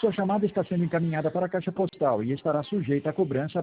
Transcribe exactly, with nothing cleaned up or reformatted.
Sua chamada está sendo encaminhada para a caixa postal e estará sujeita a cobrança